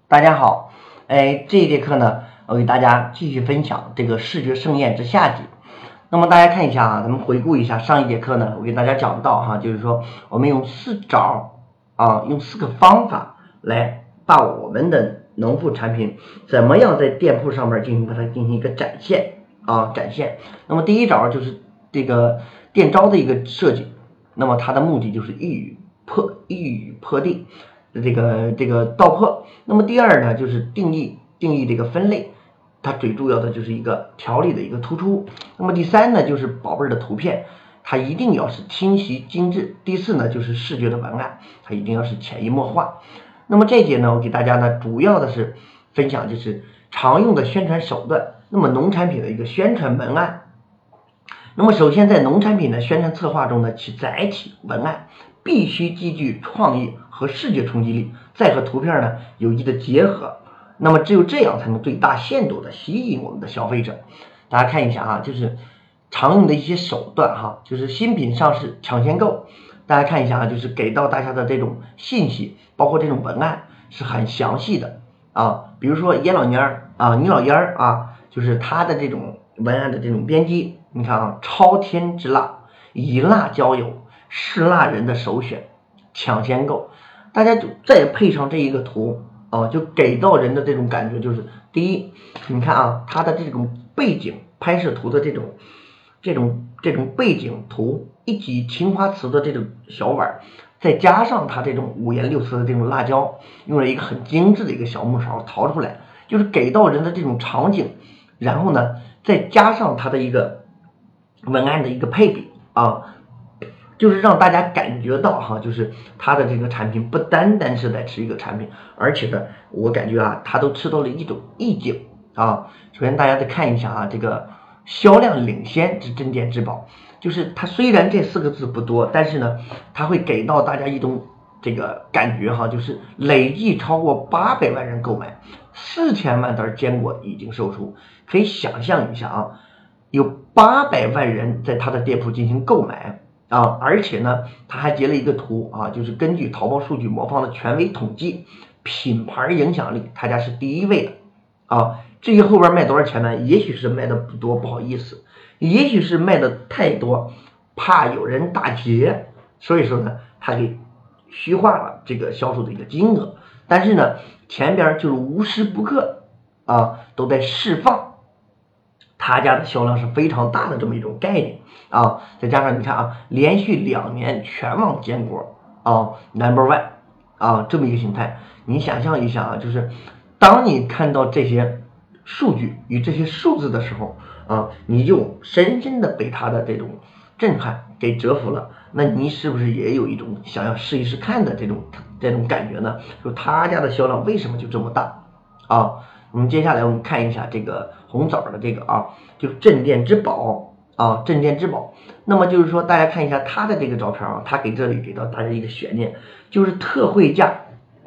大家好，这一节课呢，我给大家继续分享这个视觉盛宴之下集。那么大家看一下啊，咱们回顾一下上一节课呢，我给大家讲到哈，就是说我们用4招用4个方法来把我们的农副产品怎么样在店铺上面把它进行一个展现。那么第一招就是这个店招的一个设计，那么它的目的就是一语破地。这个道破。那么第二呢，就是定义这个分类，它最主要的就是一个条理的一个突出。那么第三呢，就是宝贝的图片，它一定要是清晰精致。第四呢，就是视觉的文案，它一定要是潜移默化。那么这节呢，我给大家呢主要的是分享就是常用的宣传手段，那么农产品的一个宣传文案。那么首先在农产品的宣传策划中呢，其载体文案必须极具创意和视觉冲击力，再和图片呢有机的结合，那么只有这样才能最大限度的吸引我们的消费者。大家看一下啊，就是常用的一些手段哈，就是新品上市抢先购。大家看一下啊，就是给到大家的这种信息，包括这种文案是很详细的比如说爷老娘你老爷就是他的这种文案的这种编辑，你看啊，超甜之辣，以辣交友，是辣人的首选，抢先购。大家就再配上这一个图就给到人的这种感觉就是，第一，你看啊，它的这种背景拍摄图的这种背景图，一级青花瓷的这种小碗，再加上它这种五颜六色的这种辣椒，用了一个很精致的一个小木勺淘出来，就是给到人的这种场景，然后呢再加上它的一个文案的一个配比就是让大家感觉到就是它的这个产品不单单是在吃一个产品，而且呢，我感觉它都吃到了一种意境首先大家再看一下这个销量领先之镇店之宝，就是它虽然这4个字不多，但是呢，它会给到大家一种这个感觉就是累计超过800万人购买，4000万袋坚果已经售出。可以想象一下有800万人在他的店铺进行购买而且呢，他还截了一个图就是根据淘宝数据魔方的权威统计，品牌影响力他家是第1位的至于后边卖多少钱呢？也许是卖的不多，不好意思，也许是卖的太多，怕有人打劫，所以说呢，他给虚化了这个销售的一个金额。但是呢，前边就是无时不刻都在释放他家的销量是非常大的这么一种概念再加上你看连续2年全网坚果No.1这么一个形态。你想象一下就是当你看到这些数据与这些数字的时候你就深深的被他的这种震撼给折服了。那你是不是也有一种想要试一试看的这种感觉呢？就他家的销量为什么就这么大我们接下来我们看一下这个红枣的这个就是镇店之宝镇店之宝。那么就是说大家看一下它的这个照片它给这里给到大家一个悬念，就是特惠价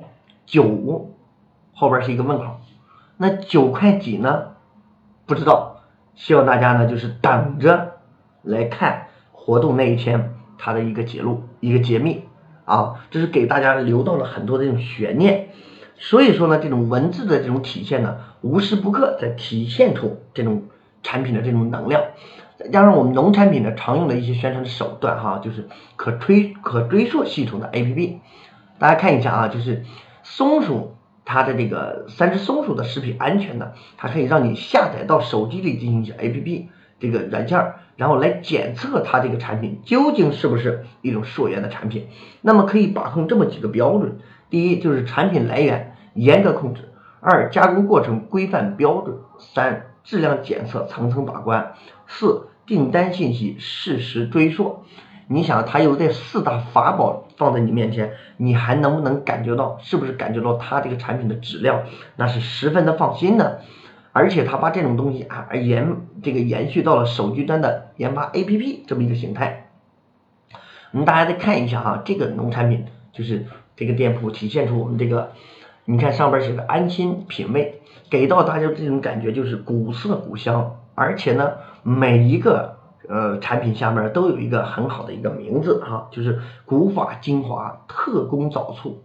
9，后边是一个问号。那9块几呢？不知道，希望大家呢就是等着来看活动那一天它的一个揭露一个揭秘这是给大家留到了很多的这种悬念。所以说呢，这种文字的这种体现呢，无时不刻在体现出这种产品的这种能量。再加上我们农产品的常用的一些宣传的手段就是可追溯系统的 APP。 大家看一下就是松鼠它的这个3只松鼠的食品安全呢，它可以让你下载到手机里进行一些 APP 这个软件，然后来检测它这个产品究竟是不是一种溯源的产品。那么可以把控这么几个标准：第一，就是产品来源严格控制；2，加工过程规范标准；3，质量检测层层把关；4，订单信息适时追溯。你想它有这4大法宝放在你面前，你还能不能感觉到，是不是感觉到它这个产品的质量那是十分的放心呢？而且它把这种东西延续到了手机端的研发 APP 这么一个形态。我们大家再看一下这个农产品，就是这个店铺体现出我们这个，你看上边写的安心品味，给到大家这种感觉就是古色古香，而且呢每一个产品下面都有一个很好的一个名字就是古法精华特供早醋。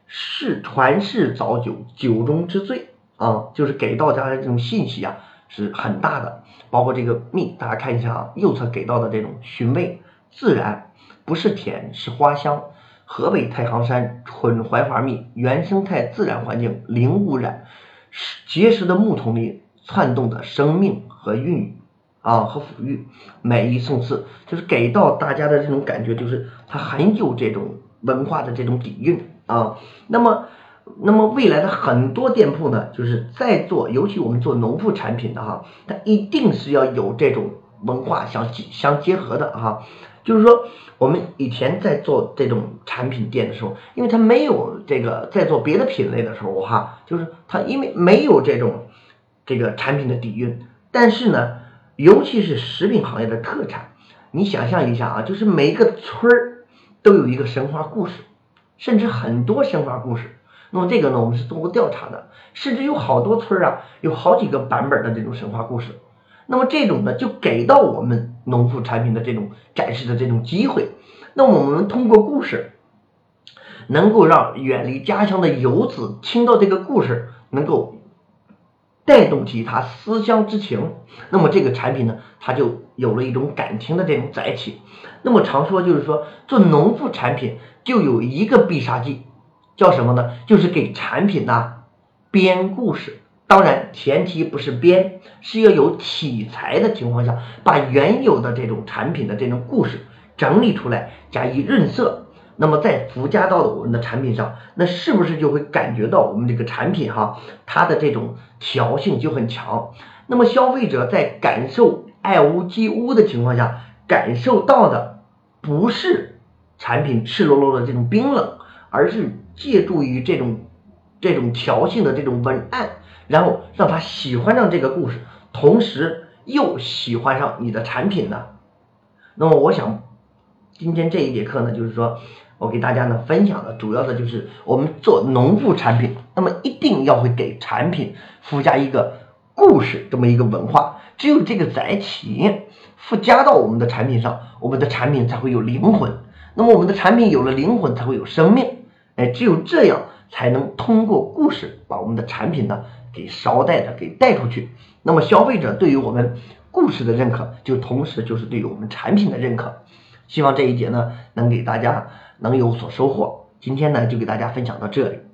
传世早酒，酒中之最啊，就是给到大家的这种信息啊是很大的。包括这个蜜，大家看一下啊，右侧给到的这种寻味自然，不是甜是花香。河北太行山纯槐花蜜，原生态自然环境，零污染，结实的木桶里窜动的生命和孕育啊和抚育，美意送赐，就是给到大家的这种感觉，就是它很有这种文化的这种底蕴啊。那么未来的很多店铺呢，就是在做，尤其我们做农副产品的哈，它一定是要有这种文化相结合的哈。就是说我们以前在做这种产品店的时候，因为它没有这个在做别的品类的时候哈，就是它因为没有这个产品的底蕴，但是呢，尤其是食品行业的特产，你想象一下啊，就是每一个村儿都有一个神话故事，甚至很多神话故事。那么这个呢，我们是通过调查的，甚至有好多村啊，有好几个版本的这种神话故事。那么这种呢，就给到我们农副产品的这种展示的这种机会。那么我们通过故事，能够让远离家乡的游子听到这个故事，能够带动起他思乡之情。那么这个产品呢，它就有了一种感情的这种载起。那么常说就是说，做农副产品就有一个必杀技，叫什么呢？就是给产品编故事。当然前提不是编，是要有题材的情况下，把原有的这种产品的这种故事整理出来，加以润色，那么再附加到我们的产品上，那是不是就会感觉到我们这个产品它的这种调性就很强。那么消费者在感受爱屋及乌的情况下，感受到的不是产品赤裸裸的这种冰冷，而是借助于这种调性的这种文案，然后让他喜欢上这个故事，同时又喜欢上你的产品呢。那么我想今天这一节课呢，就是说我给大家呢分享的主要的就是我们做农副产品，那么一定要会给产品附加一个故事这么一个文化，只有这个载体附加到我们的产品上，我们的产品才会有灵魂。那么我们的产品有了灵魂，才会有生命。只有这样才能通过故事把我们的产品呢给带出去。那么消费者对于我们故事的认可，就同时就是对于我们产品的认可。希望这一节呢能给大家能有所收获。今天呢就给大家分享到这里。